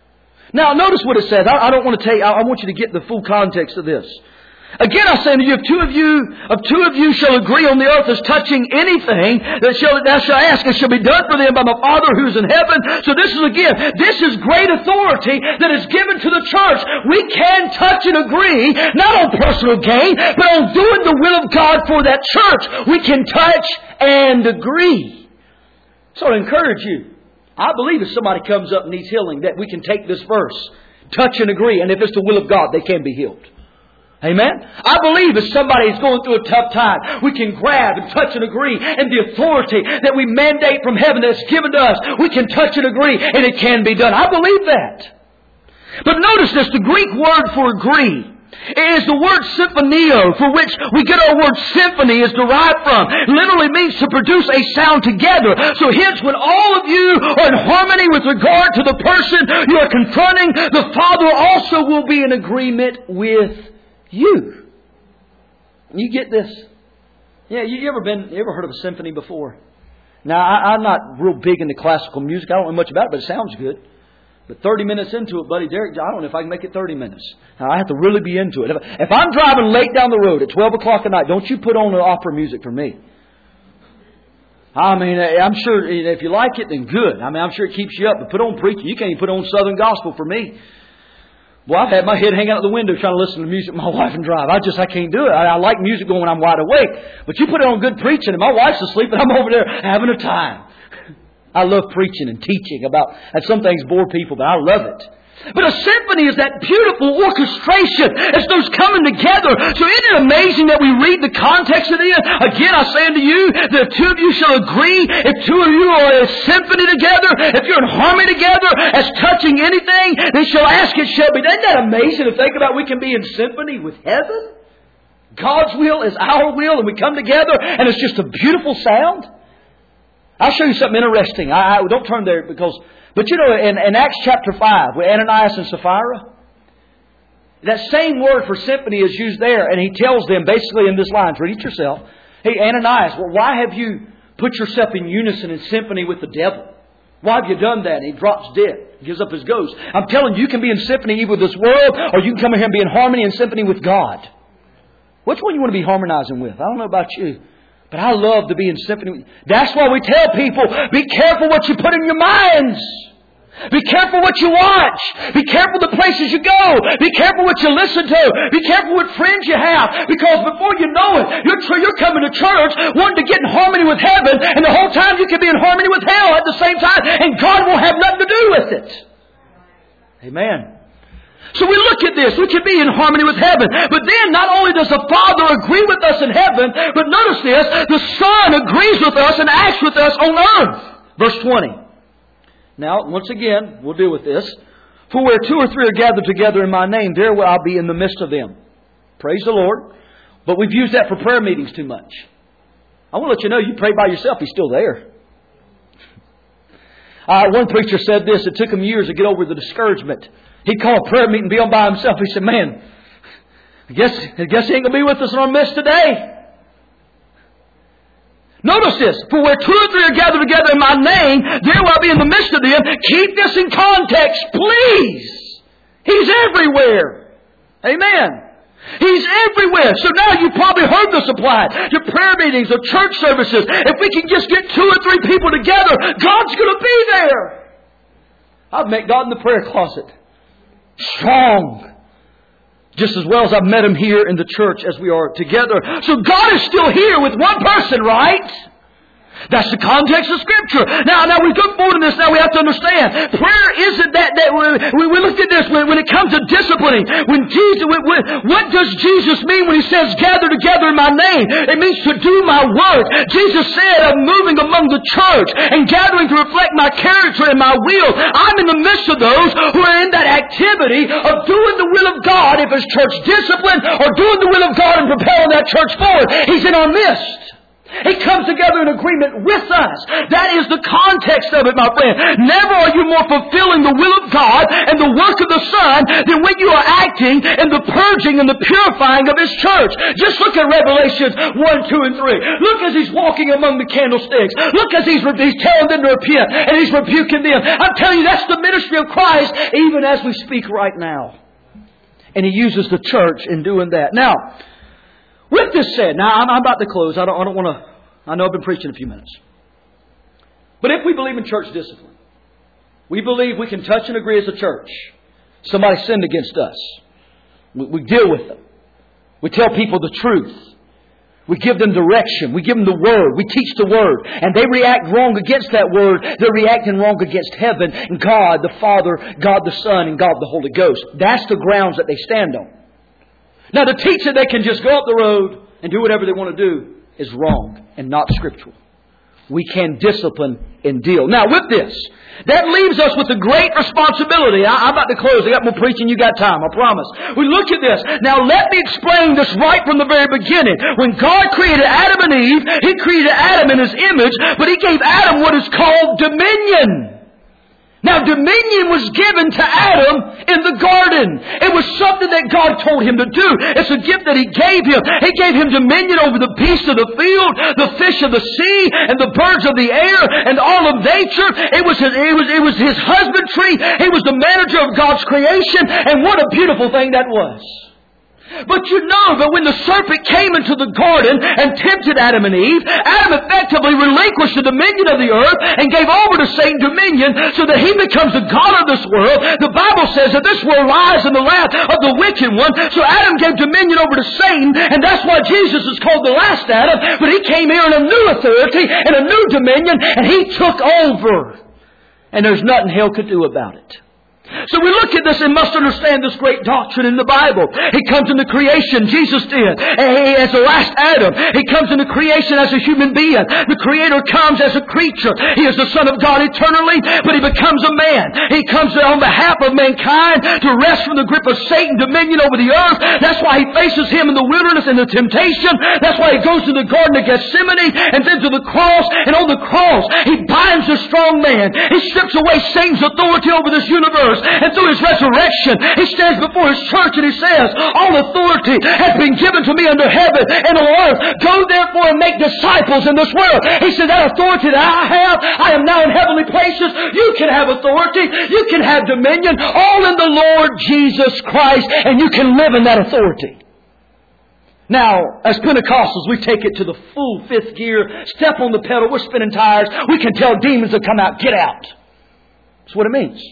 Now, notice what it says. I, I don't want to take, I, I want you to get the full context of this. Again, I say unto you, if two of you, of two of you shall agree on the earth as touching anything that shall, thou shalt ask, it shall be done for them by my Father who is in heaven. So this is again, this is great authority that is given to the church. We can touch and agree, not on personal gain, but on doing the will of God for that church. We can touch and agree. So I encourage you. I believe if somebody comes up and needs healing, that we can take this verse, touch and agree, and if it's the will of God, they can be healed. Amen? I believe if somebody is going through a tough time, we can grab and touch and agree. And the authority that we mandate from heaven that's given to us, we can touch and agree and it can be done. I believe that. But notice this, the Greek word for agree is the word symphonio, for which we get our word symphony is derived from. It literally means to produce a sound together. So hence, when all of you are in harmony with regard to the person you are confronting, the Father also will be in agreement with you. You get this? Yeah, you ever been, you ever heard of a symphony before? Now, I, I'm not real big into classical music. I don't know much about it, but it sounds good. But thirty minutes into it, buddy Derek, I don't know if I can make it thirty minutes. Now, I have to really be into it. If, if I'm driving late down the road at twelve o'clock at night, don't you put on the opera music for me. I mean, I'm sure if you like it, then good. I mean, I'm sure it keeps you up. But put on preaching. You can't even put on Southern Gospel for me. Well, I've had my head hang out the window trying to listen to music with my wife and drive. I just, I can't do it. I, I like music going when I'm wide awake. But you put it on good preaching and my wife's asleep and I'm over there having a time. I love preaching and teaching about, and some things bore people, but I love it. But a symphony is that beautiful orchestration. It's those coming together. So isn't it amazing that we read the context of it? Again, I say unto you, that two of you shall agree. If two of you are a symphony together, if you're in harmony together, as touching anything, they shall ask, it shall be. Isn't that amazing to think about? We can be in symphony with heaven. God's will is our will, and we come together, and it's just a beautiful sound. I'll show you something interesting. I, I don't turn there because... But you know, in, in Acts chapter five, with Ananias and Sapphira, that same word for symphony is used there. And he tells them, basically in this line, read it yourself. Hey, Ananias, well, why have you put yourself in unison in symphony with the devil? Why have you done that? And he drops dead, gives up his ghost. I'm telling you, you can be in symphony either with this world, or you can come in here and be in harmony and symphony with God. Which one you want to be harmonizing with? I don't know about you. But I love to be in symphony. That's why we tell people, be careful what you put in your minds. Be careful what you watch. Be careful the places you go. Be careful what you listen to. Be careful what friends you have. Because before you know it, you're, you're coming to church wanting to get in harmony with heaven, and the whole time you can be in harmony with hell at the same time, and God won't have nothing to do with it. Amen. So we look at this. We can be in harmony with heaven. But then not only does the Father agree with us in heaven, but notice this, the Son agrees with us and acts with us on earth. Verse twenty. Now, once again, we'll deal with this. For where two or three are gathered together in my name, there will I be in the midst of them. Praise the Lord. But we've used that for prayer meetings too much. I want to let you know, you pray by yourself, He's still there. Uh, one preacher said this, it took him years to get over the discouragement. He'd call a prayer meeting, be on by himself. He said, man, I guess, I guess he ain't going to be with us in our midst today. Notice this. For where two or three are gathered together in my name, there will I be in the midst of them. Keep this in context, please. He's everywhere. Amen. He's everywhere. So now you've probably heard this applied to prayer meetings or church services. If we can just get two or three people together, God's going to be there. I've met God in the prayer closet. Strong. Just as well as I've met Him here in the church as we are together. So God is still here with one person, right? That's the context of Scripture. Now, now we go forward in this. Now we have to understand. Prayer isn't that. that we, we looked at this when, when it comes to disciplining. When Jesus, when, when, what does Jesus mean when He says, "Gather together in My name"? It means to do My work. Jesus said, "I'm moving among the church and gathering to reflect My character and My will." I'm in the midst of those who are in that activity of doing the will of God, if it's church discipline, or doing the will of God and propelling that church forward. He's in our midst. He comes together in agreement with us. That is the context of it, my friend. Never are you more fulfilling the will of God and the work of the Son than when you are acting in the purging and the purifying of His church. Just look at Revelations one, two, and three. Look as He's walking among the candlesticks. Look as He's, he's telling them to repent and He's rebuking them. I'm telling you, that's the ministry of Christ even as we speak right now. And He uses the church in doing that. Now, with this said, now I'm about to close. I don't, I don't want to, I know I've been preaching a few minutes. But if we believe in church discipline, we believe we can touch and agree as a church. Somebody sinned against us. We, we deal with them. We tell people the truth. We give them direction. We give them the Word. We teach the Word. And they react wrong against that Word. They're reacting wrong against heaven and God the Father, God the Son, and God the Holy Ghost. That's the grounds that they stand on. Now, to teach that they can just go up the road and do whatever they want to do is wrong and not scriptural. We can discipline and deal. Now, with this, that leaves us with a great responsibility. I, I'm about to close. I got more preaching. You got time. I promise. We look at this. Now, let me explain this right from the very beginning. When God created Adam and Eve, He created Adam in His image, but He gave Adam what is called dominion. Now, dominion was given to Adam in the garden. It was something that God told him to do. It's a gift that He gave him. He gave him dominion over the beasts of the field, the fish of the sea, and the birds of the air, and all of nature. It was his, it was, it was his husbandry. He was the manager of God's creation. And what a beautiful thing that was. But you know that when the serpent came into the garden and tempted Adam and Eve, Adam effectively relinquished the dominion of the earth and gave over to Satan dominion so that he becomes the god of this world. The Bible says that this world lies in the lap of the wicked one. So Adam gave dominion over to Satan, and that's why Jesus is called the last Adam. But He came here in a new authority and a new dominion, and He took over. And there's nothing hell could do about it. So we look at this and must understand this great doctrine in the Bible. He comes into creation, Jesus did, as the last Adam. He comes into creation as a human being. The Creator comes as a creature. He is the Son of God eternally, but He becomes a man. He comes on behalf of mankind to rest from the grip of Satan, dominion over the earth. That's why He faces him in the wilderness and the temptation. That's why He goes to the Garden of Gethsemane and then to the cross. And on the cross, He binds the strong man. He strips away Satan's authority over this universe. And through His resurrection, He stands before His church and He says, all authority has been given to me under heaven and on earth. Go therefore and make disciples in this world. He said, that authority that I have, I am now in heavenly places. You can have authority. You can have dominion. All in the Lord Jesus Christ. And you can live in that authority. Now, as Pentecostals, we take it to the full fifth gear. Step on the pedal. We're spinning tires. We can tell demons to come out. Get out. That's what it means.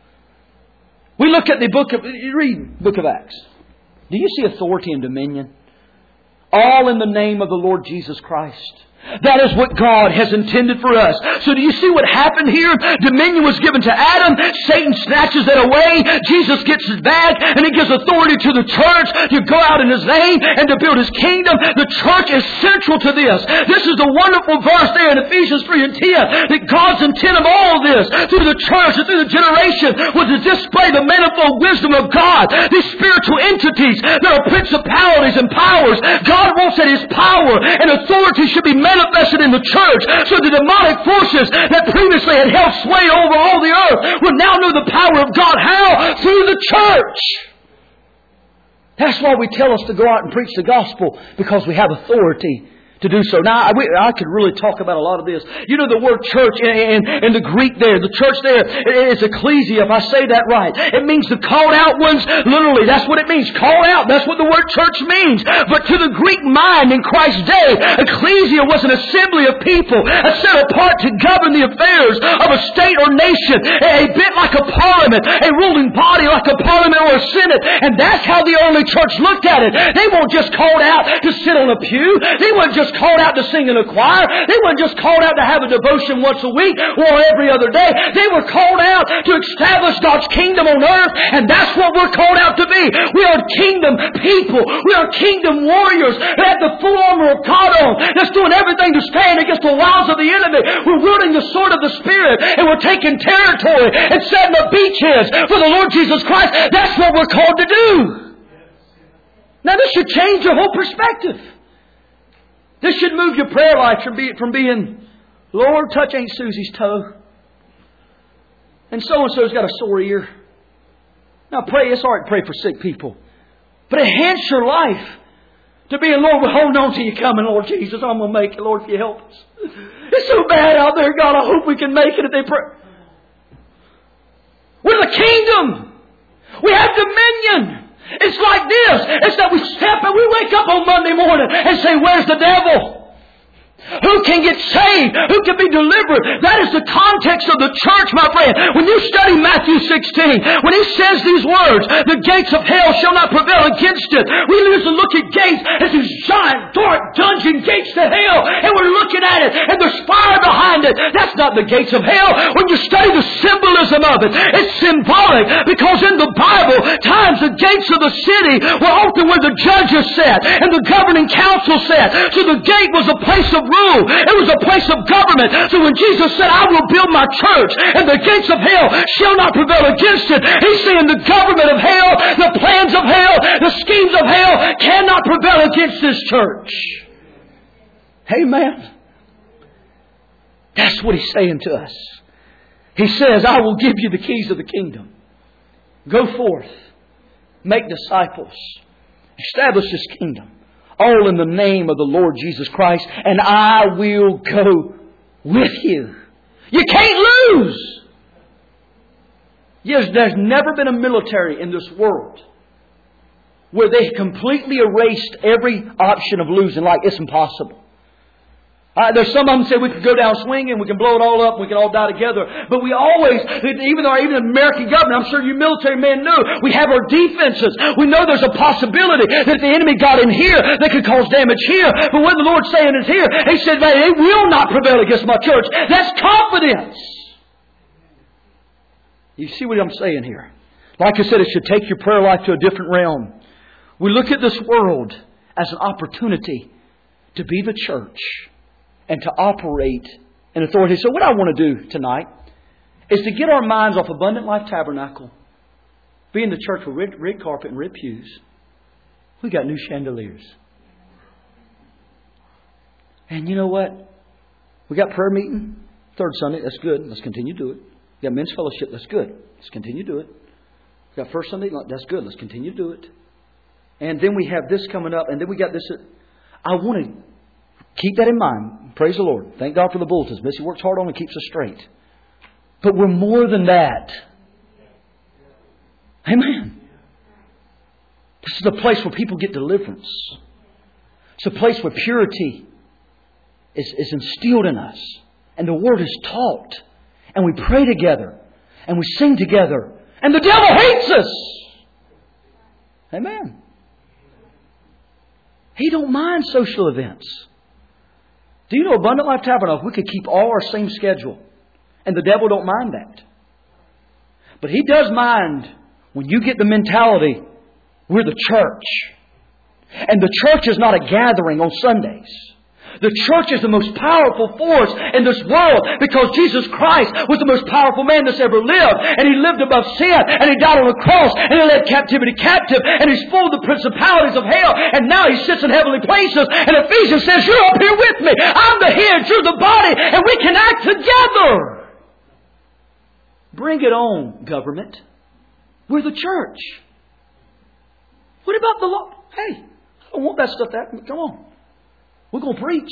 We look at the book of, you read Book of Acts. Do you see authority and dominion? All in the name of the Lord Jesus Christ. That is what God has intended for us. So do you see what happened here? Dominion was given to Adam. Satan snatches that away. Jesus gets it back. And He gives authority to the church to go out in His name and to build His kingdom. The church is central to this. This is the wonderful verse there in Ephesians three and ten. That God's intent of all this through the church and through the generation was to display the manifold wisdom of God. These spiritual entities that are principalities and powers. God wants that His power and authority should be manifested manifested in the church, so the demonic forces that previously had held sway over all the earth will now know the power of God. How? Through the church. That's why we tell us to go out and preach the gospel, because we have authority to do so. Now, I, I could really talk about a lot of this. You know the word church in, in, in the Greek there, the church there, it's ecclesia, if I say that right. It means the called out ones. Literally, that's what it means. Called out. That's what the word church means. But to the Greek mind in Christ's day, ecclesia was an assembly of people set apart to govern the affairs of a state or nation. A bit like a parliament, a ruling body like a parliament or a senate. And that's how the early church looked at it. They weren't just called out to sit on a pew. They weren't just called out to sing in a choir. They weren't just called out to have a devotion once a week or every other day. They were called out to establish God's kingdom on earth, and that's what we're called out to be. We are kingdom people. We are kingdom warriors that have the full armor of God on, that's doing everything to stand against the wiles of the enemy. We're wielding the sword of the Spirit, and we're taking territory and setting up beachheads for the Lord Jesus Christ. That's what we're called to do. Now, this should change your whole perspective. This should move your prayer life from, be, from being, Lord, touch Aunt Susie's toe. And so-and-so's got a sore ear. Now pray, it's all right to pray for sick people. But enhance your life to being, Lord, we're holding on to you coming, Lord Jesus. I'm going to make it, Lord, if you help us. It's so bad out there, God. I hope we can make it if they pray. We're the kingdom. We have dominion. It's like this. It's that we step and we wake up on Monday morning and say, where's the devil? Who can get saved? Who can be delivered? That is the context of the church, my friend. When you study Matthew sixteen, when He says these words, the gates of hell shall not prevail against it. We usually look at gates as these giant, dark, dungeon gates to hell. And we're looking at it, and there's fire behind it. That's not the gates of hell. When you study the symbolism of it, it's symbolic. Because in the Bible, times the gates of the city were often where the judges sat and the governing council sat. So the gate was a place of rule. It was a place of government. So when Jesus said, I will build my church and the gates of hell shall not prevail against it, He's saying the government of hell, the plans of hell, the schemes of hell cannot prevail against this church. Amen. That's what He's saying to us. He says, I will give you the keys of the kingdom. Go forth. Make disciples. Establish this kingdom. All in the name of the Lord Jesus Christ. And I will go with you. You can't lose. Yes, there's never been a military in this world where they completely erased every option of losing. Like, it's impossible. Uh, there's some of them say we can go down swinging, we can blow it all up, we can all die together. But we always, even though even the American government, I'm sure you military men knew, we have our defenses. We know there's a possibility that if the enemy got in here, they could cause damage here. But what the Lord's saying is here, He said, they will not prevail against my church. That's confidence. You see what I'm saying here? Like I said, it should take your prayer life to a different realm. We look at this world as an opportunity to be the church and to operate in authority. So what I want to do tonight is to get our minds off Abundant Life Tabernacle, be in the church with red, red carpet and red pews. We got new chandeliers. And you know what? We got prayer meeting third Sunday. That's good. Let's continue to do it. We got men's fellowship. That's good. Let's continue to do it. We got first Sunday. That's good. Let's continue to do it. And then we have this coming up. And then we got this. I want to keep that in mind. Praise the Lord. Thank God for the bulletins. Missy works hard on it and keeps us straight. But we're more than that. Amen. This is a place where people get deliverance. It's a place where purity is, is instilled in us. And the Word is taught. And we pray together. And we sing together. And the devil hates us. Amen. He don't mind social events. Do you know Abundant Life Tabernacle, we could keep all our same schedule. And the devil don't mind that. But he does mind when you get the mentality, we're the church. And the church is not a gathering on Sundays. The church is the most powerful force in this world because Jesus Christ was the most powerful man that's ever lived. And He lived above sin. And He died on the cross. And He led captivity captive. And He's full of the principalities of hell. And now He sits in heavenly places. And Ephesians says, you're up here with me. I'm the head. You're the body. And we can act together. Bring it on, government. We're the church. What about the law? Hey, I don't want that stuff to happen. Come on. We're going to preach.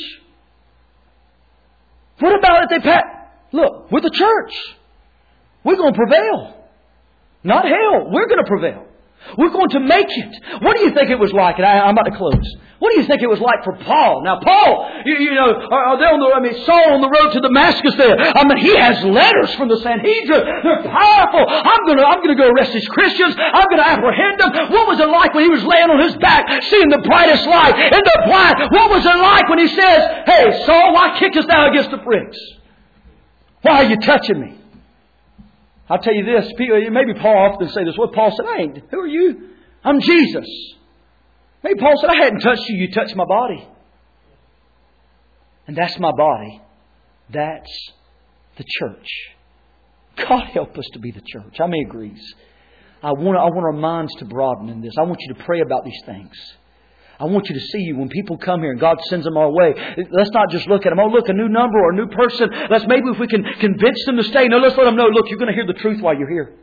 What about if they pat? Look, we're the church. We're going to prevail. Not hell. We're going to prevail. We're going to make it. What do you think it was like? And I, I'm about to close. What do you think it was like for Paul? Now, Paul, you, you know, are, are they on the, I mean, Saul on the road to Damascus there. I mean, he has letters from the Sanhedrin. They're powerful. I'm going to, I'm going to go arrest these Christians. I'm going to apprehend them. What was it like when he was laying on his back, seeing the brightest light in the blind? What was it like when he says, hey, Saul, why kickest thou against the pricks? Why are you touching me? I'll tell you this. Maybe Paul often say this. What Paul said, I ain't. Who are you? I'm Jesus. Maybe Paul said, I hadn't touched you. You touched my body. And that's my body. That's the church. God help us to be the church. How many agrees? I want, I want our minds to broaden in this. I want you to pray about these things. I want you to see you when people come here and God sends them our way. Let's not just look at them. Oh, look, a new number or a new person. Let's maybe if we can convince them to stay. No, let's let them know, look, you're going to hear the truth while you're here.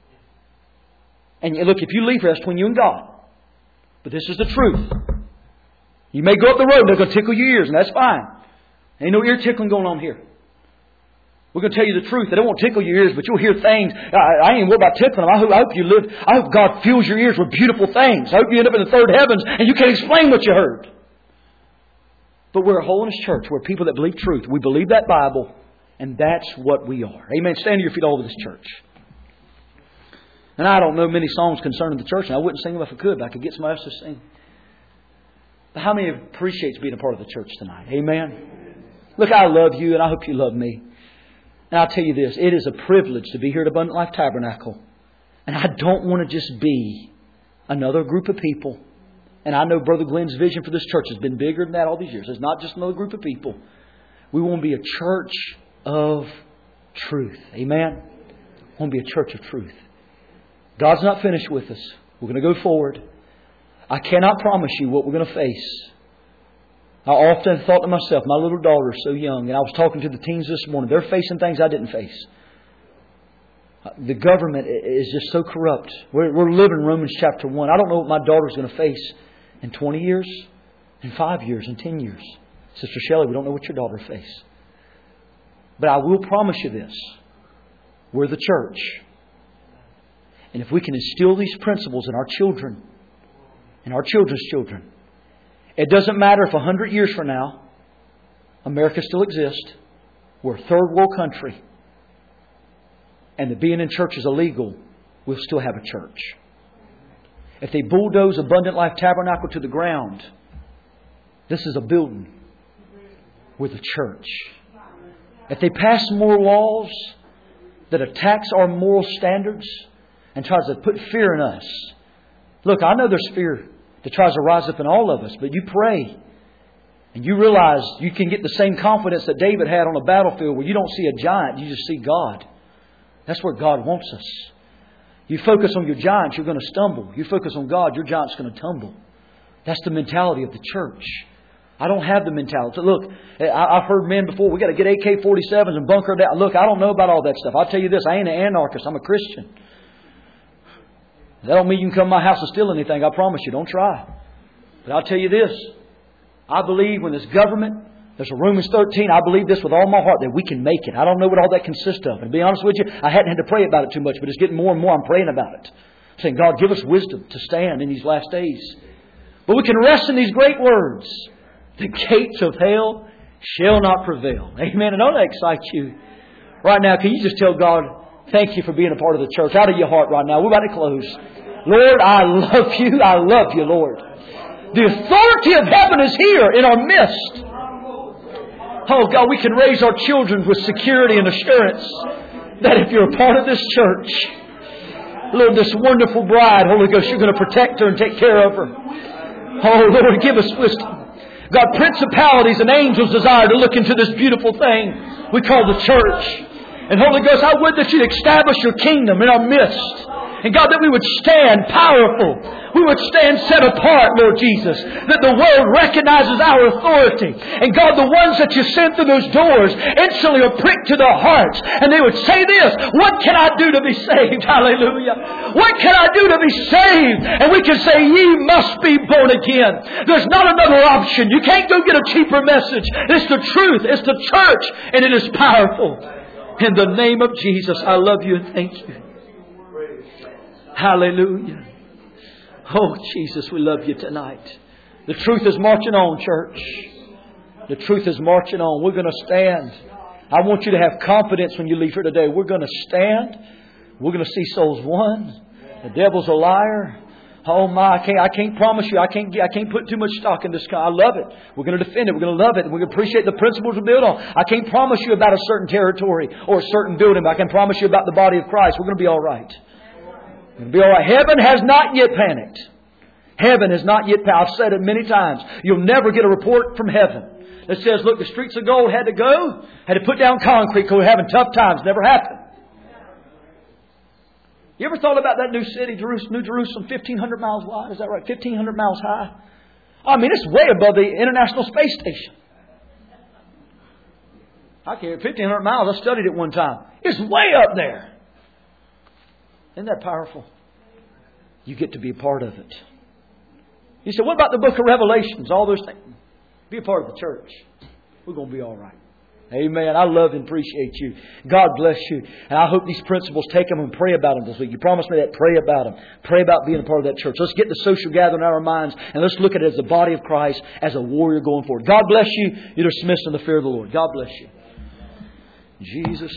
And look, if you leave here, that's between you and God. But this is the truth. You may go up the road and they're going to tickle your ears, and that's fine. Ain't no ear tickling going on here. We're going to tell you the truth. They don't want to tickle your ears, but you'll hear things. I, I ain't worried about tickling them. I hope, I hope you live. I hope God fills your ears with beautiful things. I hope you end up in the third heavens and you can't explain what you heard. But we're a holiness church. We're people that believe truth. We believe that Bible, and that's what we are. Amen. Stand to your feet all over this church. And I don't know many songs concerning the church, and I wouldn't sing them if I could, but I could get somebody else to sing. But how many appreciates being a part of the church tonight? Amen. Look, I love you, and I hope you love me. And I'll tell you this, it is a privilege to be here at Abundant Life Tabernacle. And I don't want to just be another group of people. And I know Brother Glenn's vision for this church has been bigger than that all these years. It's not just another group of people. We want to be a church of truth. Amen? We want to be a church of truth. God's not finished with us. We're going to go forward. I cannot promise you what we're going to face. I often thought to myself, my little daughter is so young, and I was talking to the teens this morning. They're facing things I didn't face. The government is just so corrupt. We're, we're living Romans chapter one. I don't know what my daughter's going to face in twenty years, in five years, in ten years. Sister Shelley, we don't know what your daughter will face. But I will promise you this. We're the church. And if we can instill these principles in our children, in our children's children, it doesn't matter if a hundred years from now, America still exists. We're a third world country. And that being in church is illegal, we'll still have a church. If they bulldoze Abundant Life Tabernacle to the ground, this is a building. We're the church. If they pass more laws that attacks our moral standards and tries to put fear in us. Look, I know there's fear that tries to rise up in all of us, but you pray and you realize you can get the same confidence that David had on a battlefield where you don't see a giant, you just see God. That's where God wants us. You focus on your giants, you're going to stumble. You focus on God, your giant's going to tumble. That's the mentality of the church. I don't have the mentality. Look, I've heard men before, we got to get A K forty-sevens and bunker down. Look, I don't know about all that stuff. I'll tell you this, I ain't an anarchist, I'm a Christian. That don't mean you can come to my house and steal anything. I promise you. Don't try. But I'll tell you this. I believe when this government, there's a Romans thirteen, I believe this with all my heart that we can make it. I don't know what all that consists of. And to be honest with you, I hadn't had to pray about it too much, but it's getting more and more I'm praying about it. Saying, God, give us wisdom to stand in these last days. But we can rest in these great words. The gates of hell shall not prevail. Amen. And don't that excite you? Right now, can you just tell God, thank you for being a part of the church out of your heart right now. We're about to close. Lord, I love you. I love you, Lord. The authority of heaven is here in our midst. Oh, God, we can raise our children with security and assurance that if you're a part of this church, Lord, this wonderful bride, Holy Ghost, you're going to protect her and take care of her. Oh, Lord, give us wisdom. God, principalities and angels desire to look into this beautiful thing we call the church. And Holy Ghost, I would that you'd establish your kingdom in our midst. And God, that we would stand powerful. We would stand set apart, Lord Jesus. That the world recognizes our authority. And God, the ones that you sent through those doors instantly are pricked to their hearts. And they would say this, what can I do to be saved? Hallelujah. What can I do to be saved? And we can say, ye must be born again. There's not another option. You can't go get a cheaper message. It's the truth. It's the church. And it is powerful. In the name of Jesus, I love you and thank you. Hallelujah. Oh, Jesus, we love you tonight. The truth is marching on, church. The truth is marching on. We're going to stand. I want you to have confidence when you leave here today. We're going to stand. We're going to see souls won. The devil's a liar. Oh my, I can't, I can't promise you. I can't, I can't put too much stock in this. I love it. We're going to defend it. We're going to love it. We're going to appreciate the principles we build on. I can't promise you about a certain territory or a certain building, but I can promise you about the body of Christ. We're going to be all right. We're going to be all right. Heaven has not yet panicked. Heaven has not yet panicked. I've said it many times. You'll never get a report from heaven that says, look, the streets of gold had to go, had to put down concrete because we're having tough times. Never happened. You ever thought about that new city, Jerusalem, New Jerusalem, fifteen hundred miles wide? Is that right? fifteen hundred miles high. I mean, it's way above the International Space Station. I can't, fifteen hundred miles, I studied it one time. It's way up there. Isn't that powerful? You get to be a part of it. You say, what about the book of Revelations? All those things. Be a part of the church. We're going to be all right. Amen. I love and appreciate you. God bless you. And I hope these principles, take them and pray about them this week. You promised me that. Pray about them. Pray about being a part of that church. Let's get the social gathering out of our minds and let's look at it as the body of Christ, as a warrior going forward. God bless you. You're dismissed in the fear of the Lord. God bless you. Jesus.